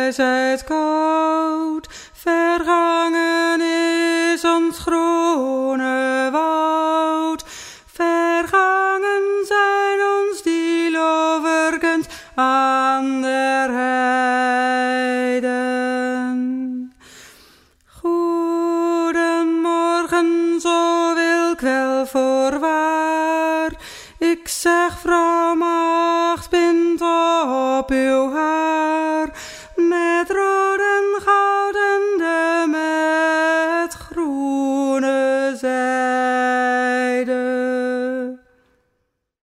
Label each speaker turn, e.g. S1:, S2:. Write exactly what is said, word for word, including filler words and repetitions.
S1: grijsheid koud. Vergangen is ons groene woud. Vergangen zijn ons die loverkens aan der heiden. Goedemorgen, zo wil ik wel voorwaar. Ik zeg, vrouw maagd, bind op uw haar met rode